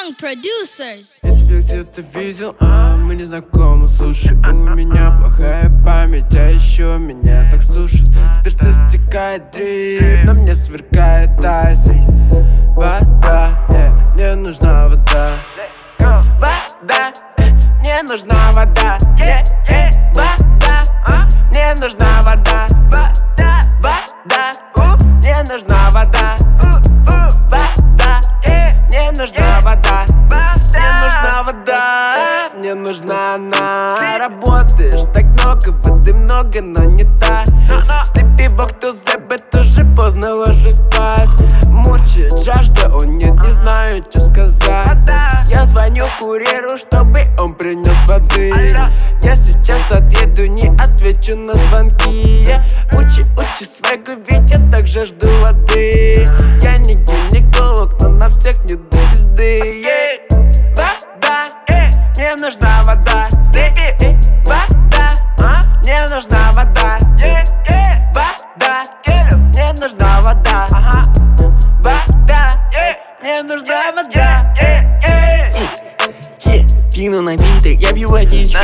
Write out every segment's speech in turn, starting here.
Young Producers. Я тебя где-то видел, мы не знакомы. Слушай, у меня плохая память, а еще меня так сушит. Теперь стекает дрип, на мне сверкает айс. Вода, мне нужна вода. Вода, мне нужна вода. Вода, мне нужна вода. Вода, мне нужна вода. Вода, мне нужна вода. Мне нужна вода. Мне нужна она. Работаешь так много, воды много, но не та. Sleepy walk to the bed, уже поздно ложусь спать. Мучает жажда, о нет, не знаю, что сказать. Я звоню курьеру, чтобы он принес воды. Я сейчас отъеду, не отвечу на звонки. Учи свайгу, ведь я также жду воды. Я не гинеколог, но на всех не до пизды. Вода, мне нужна вода. Вода, мне нужна вода. Вода, мне нужна вода. Вода, мне нужна вода. Пину напиток, я пью водичку.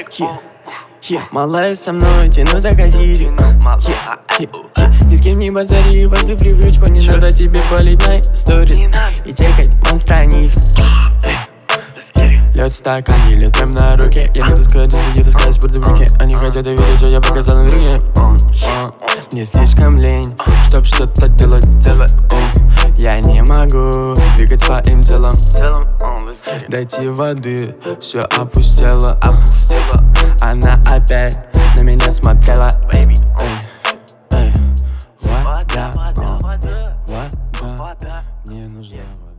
Малая со мной, тяну за косичку. Ни с кем не базари, возле привычку. Не надо тебе полить на истории и текать монстраничку. Лед в стакане, лед прям на руке. Я не таскаю джинсы, я таскаю спортбруки. Они хотят увидеть, что я показал на руке. Мне слишком лень, чтоб что-то делать. Я не могу двигать своим телом. Дайте воды, все опустела. Она опять на меня смотрела. Вода, мне нужна вода.